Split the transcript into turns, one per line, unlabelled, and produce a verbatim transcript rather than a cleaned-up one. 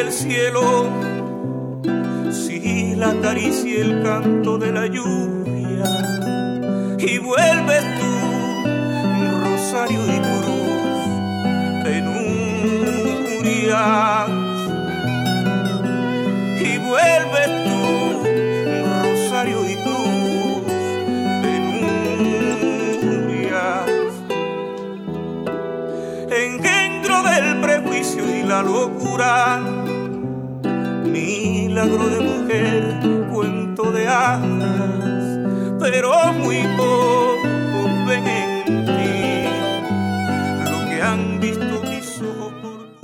el cielo, si la caricia y el canto de la lluvia, y vuelves tú, rosario y cruz, penurias, y vuelves tú, rosario y cruz, penurias, engendro del prejuicio y la locura, milagro de mujer, cuento de hadas, pero muy